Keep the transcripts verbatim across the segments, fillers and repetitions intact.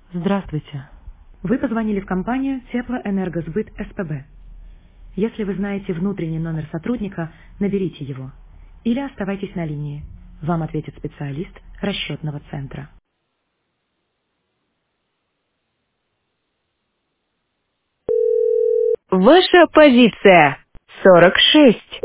Здравствуйте. Вы позвонили в компанию Теплоэнергосбыт СПБ. Если вы знаете внутренний номер сотрудника, наберите его. Или оставайтесь на линии. Вам ответит специалист расчетного центра. Ваша позиция сорок шесть.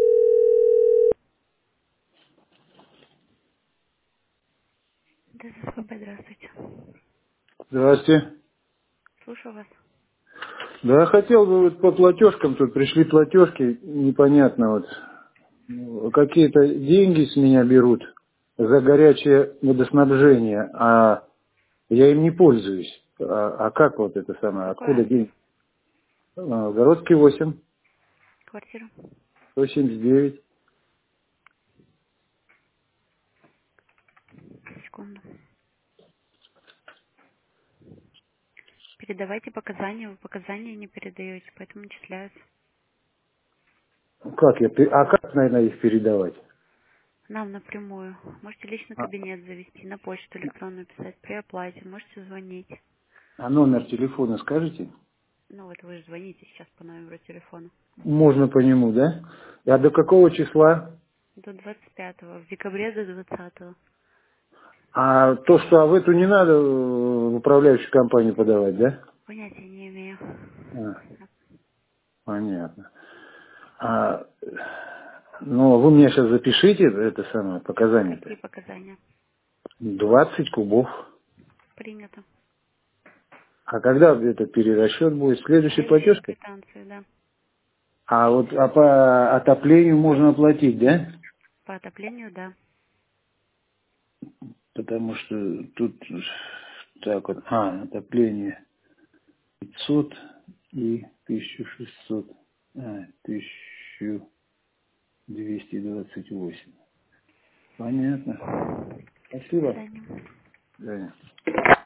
Да, СПБ, здравствуйте. Здравствуйте. Слушаю вас. Да, хотел бы вот по платежкам, тут пришли платежки, непонятно вот, ну, какие-то деньги с меня берут за горячее водоснабжение, а я им не пользуюсь. А, а как вот это самое, Какой откуда адрес? деньги? А, Городский восемь, Квартира? сто семьдесят девять. Секунду. Передавайте показания. Вы показания не передаете, поэтому начисляются. Как я, пе- а как, наверное, их передавать? Нам напрямую. Можете лично А, кабинет завести, на почту электронную писать при оплате. Можете звонить. а номер телефона скажете? Ну вот вы же звоните сейчас по номеру телефона. Можно по нему, да? А до какого числа? До двадцать пятого. В декабре до двадцатого. А то, что а в эту не надо э, в управляющую компанию подавать, да? Понятия не имею. А, понятно. А, ну, вы мне сейчас запишите это самое Какие показания-то. показания? двадцать кубов. Принято. А когда этот перерасчет будет? Следующей Следующую платежкой? квитанцию, да. А вот а по отоплению можно оплатить, да? По отоплению, да. Потому что тут так вот, а, отопление пятьсот и тысяча шестьсот, а, тысяча двести двадцать восемь. Понятно. До Спасибо. свидания. До свидания.